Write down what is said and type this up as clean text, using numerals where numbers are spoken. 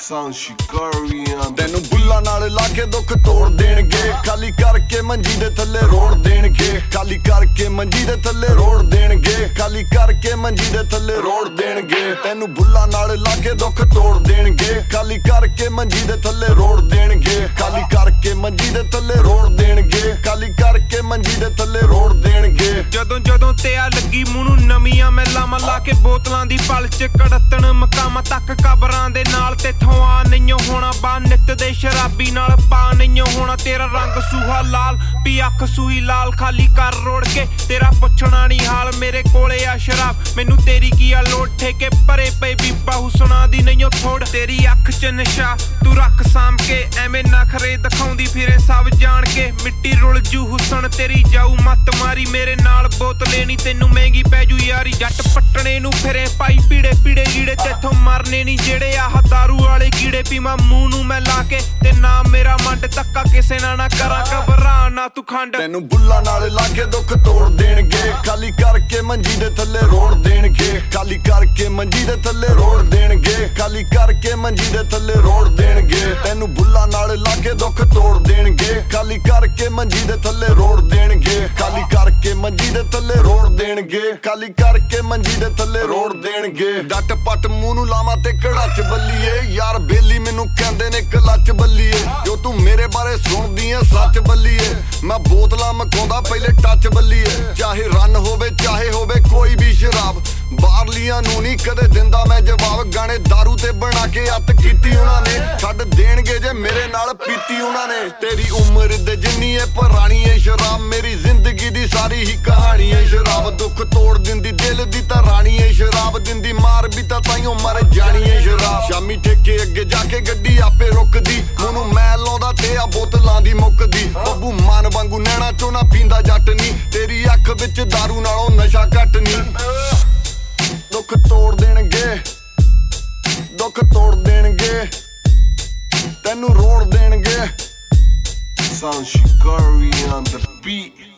ਤੈਨੂੰ ਬੁੱਲਾਂ ਨਾਲ ਲਾ ਕੇ ਦੁੱਖ ਤੋੜ ਦੇਣਗੇ, ਖਾਲੀ ਕਰਕੇ ਮੰਜੀ ਦੇ ਥੱਲੇ ਰੋੜ ਦੇਣਗੇ, ਖਾਲੀ ਕਰਕੇ ਮੰਜੀ ਦੇ ਥੱਲੇ ਰੋੜ ਦੇਣਗੇ, ਖਾਲੀ ਕਰਕੇ ਮੰਜੀ ਦੇ ਥੱਲੇ ਰੋੜ ਦੇਣਗੇ। ਤੈਨੂੰ ਬੁੱਲਾਂ ਨਾਲ ਲਾ ਕੇ ਦੁੱਖ ਤੋੜ ਦੇਣਗੇ, ਖਾਲੀ ਕਰਕੇ ਮੰਜੀ ਦੇ ਥੱਲੇ ਰੋੜ ਦੇਣਗੇ, ਖਾਲੀ ਕਰਕੇ ਮੰਜੀ ਦੇ ਥੱਲੇ ਰੋੜ ਦੇਣਗੇ, ਖਾਲੀ ਕਰਕੇ ਮੰਜੀ ਦੇ ਥੱਲੇ ਰੋੜ ਦੇਣਗੇ। ਜਦੋਂ ਜਦੋਂ ਤੇ ਆ ਲੱਗੀ ਮੂੰਹ ਨੂੰ ਨਵੀਆਂ ਮੈਲਾਂ ਲਾ ਕੇ ਬੋਤਲਾਂ ਦੀ ਪਲ ਚ ਕੜਤਣ ਮਕਾਮਾਂ ਤੱਕ ਕਬਰਾਂ ਦੇ ਨਾਲ ਤੇਥੋਂ ਆ ਨਹੀਂਓ ਹੋਣਾ ਬਾ ਨਿੱਤ ਦੇ ਸ਼ਰਾਬੀ ਨਾਲ ਪਾ ਨਹੀਂਓ ਹੋਣਾ ਤੇਰਾ ਰੰਗ ਸੂਹਾ ਲਾਲ ਪੀ ਅੱਖ ਸੂਈ ਲਾਲ ਖਾਲੀ ਕਰ ਰੋੜ ਕੇ ਤੇਰਾ ਪੁੱਛਣਾ ਨਹੀਂ ਹਾਲ ਮੇਰੇ ਕੋਲੇ ਆ ਸ਼ਰਾਬ ਮੈਨੂੰ ਤੇਰੀ ਕੀ ਆ ਲੋੜ ਠੇਕੇ ਭਰੇ ਪਏ ਬੀਬਾ ਹੁਸਨਾ ਦੀ ਨਹੀਂਓ ਥੋੜ ਤੇਰੀ ਅੱਖ ਚ ਨਸ਼ਾ ਤੂੰ ਰੱਖ ਸਾਂਭ ਕੇ ਐਵੇਂ ਨਖਰੇ ਦਿਖਾਉਂਦੀ ਫਿਰੇ ਸਭ ਜਾਣ ਕੇ ਮਿੱਟੀ ਰੁਲ ਜੂ ਹੁਸਨ ਤੇਰੀ ਜਾਊ ਮੱਤ ਮਾਰੀ ਮੇਰੇ ਨਾਲ ਬੋਤਲੇ ਨੀ ਤੈਨੂੰ ਮਹਿੰਗੀ ਪੈ ਜੂ ਯਾਰੀ ਜੱਟ ਪੱਟਣੇ ਨੂੰ ਫਿਰੇ ਪਾਈ ਪੀੜੇ ਪੀੜੇ ਗੀੜੇ ਤੇਥੋਂ ਮਰਨੇ ਨੀ ਜਿਹੜੇ ਆਹ ਦਾਰੂ ਵਾਲੇ ਕੀੜੇ ਪੀਵਾਂ ਮੂੰਹ ਨੂੰ ਮੈਂ ਲਾ ਕੇ ਤੇ ਨਾ ਮੇਰਾ ਮੰਡ ਧੱਕਾ ਕਿਸੇ ਨਾਲ ਨਾ ਕਰਾਂ ਘਬਰਾ ਨਾ ਤੂੰ ਖੰਡ ਤੈਨੂੰ ਬੁੱਲਾਂ ਨਾਲ ਲਾ ਕੇ ਦੁੱਖ ਤੋੜ ਦੇਣਗੇ, ਖਾਲੀ ਕਰਕੇ ਮੰਜੀ ਦੇ ਥੱਲੇ ਰੋੜ ਦੇਣਗੇ, ਖਾਲੀ ਕਰਕੇ ਮੰਜੀ ਦੇ ਥੱਲੇ ਰੋੜ ਦੇਣਗੇ, ਖਾਲੀ ਕਰਕੇ ਮੰਜੀ ਦੇ ਥੱਲੇ ਰੋੜ ਦੇਣਗੇ। ਤੈਨੂੰ ਬੁੱਲਾਂ ਨਾਲ ਲਾ ਕੇ ਦੁੱਖ ਤੋੜ ਦੇਣਗੇ, ਖਾਲੀ ਕਰਕੇ ਮੰਜੀ ਦੇ ਥੱਲੇ ਰੋੜ ਦੇਣਗੇ, ਖਾਲੀ ਕਰਕੇ ਮੰਜੀ ਦੇ ਥੱਲੇ ਰੋੜ ਦੇਣਗੇ, ਖਾਲੀ ਕਰਕੇ ਮੰਜੀ ਦੇ ਥੱਲੇ ਰੋੜ ਦੇਣਗੇ। ਡੱਟ ਪੱਟ ਮੂੰਹ ਨੂੰ ਲਾਵਾਂ ਤੇ ਕੜਾਚ ਬੱਲੀਏ ਯਾਰ ਬੇਲੀ ਮੈਨੂੰ ਕਹਿੰਦੇ ਨੇ ਕਲੱਚ ਬੱਲੀਏ ਜੋ ਤੂੰ ਮੇਰੇ ਬਾਰੇ ਸੁਣਦੀ ਐ ਸੱਚ ਬੱਲੀਏ ਮੈਂ ਬੋਤਲਾਂ ਮਕਾਉਂਦਾ ਪਹਿਲੇ ਟੱਚ ਬੱਲੀਏ ਚਾਹੇ ਰਨ ਹੋਵੇ ਚਾਹੇ ਹੋਵੇ ਕੋਈ ਵੀ ਸ਼ਰਾਬ ਬਾਹਰਲੀਆਂ ਨੂੰ ਨਹੀਂ ਕਦੇ ਦਿੰਦਾ ਮੈਂ ਜਵਾਬ ਗਾਣੇ ਦਾਰੂ ਤੇ ਬਣਾ ਕੇ ਅੱਤ ਕੀਤੀ ਉਹਨਾਂ ਨੇ ਛੱਡ ਦੇਣਗੇ ਜੇ ਮੇਰੇ ਨਾਲ ਪੀਤੀ ਉਹਨਾਂ ਨੇ ਤੇਰੀ ਉਮਰ ਦੇ ਜਿੰਨੀ ਐ ਪੁਰਾਣੀ ਐ ਸ਼ਰਾਬ ਮੇਰੀ ਜ਼ਿੰਦਗੀ ਦੀ ਸਾਰੀ ਹੀ ਕਹਾਣੀ ਐ ਸ਼ਰਾਬ ਦੁੱਖ ਤੋੜ ਦਿੰਦੀ ਦਿਲ ਦੀ ਤਾਂ ਰਾਣੀ ਐ ਸ਼ਰਾਬ ਦਿੰਦੀ ਮਾਰ ਵੀ ਤਾਂ ਤਾਈਓ ਮਰ ਜਾਣੀ ਐ ਸ਼ਰਾਬ ਸ਼ਾਮੀ ਠੇਕੇ ਅੱਗੇ ਜਾ ਕੇ ਗੱਡੀ ਆਪੇ ਰੁਕਦੀ ਉਹਨੂੰ ਮੈਂ ਲਾਉਂਦਾ ਤੇ ਆ ਬੋਤਲਾਂ ਦੀ ਮੁੱਕਦੀ ਬੱਬੂ ਮਾਨ ਵਾਂਗੂ ਨੈਣਾ ਚੋਂ ਨਾ ਪੀਂਦਾ ਜੱਟ ਨੀ ਤੇਰੀ ਅੱਖ ਵਿੱਚ ਦਾਰੂ ਨਾਲੋਂ ਨਸ਼ਾ ਘੱਟ ਨੀ ਦੁੱਖ ਤੋੜ ਦੇਣਗੇ ਦੁੱਖ ਤੋੜ ਦੇਣਗੇ ਤੈਨੂੰ ਰੋੜ ਦੇਣਗੇ Sound Shikari on the beat.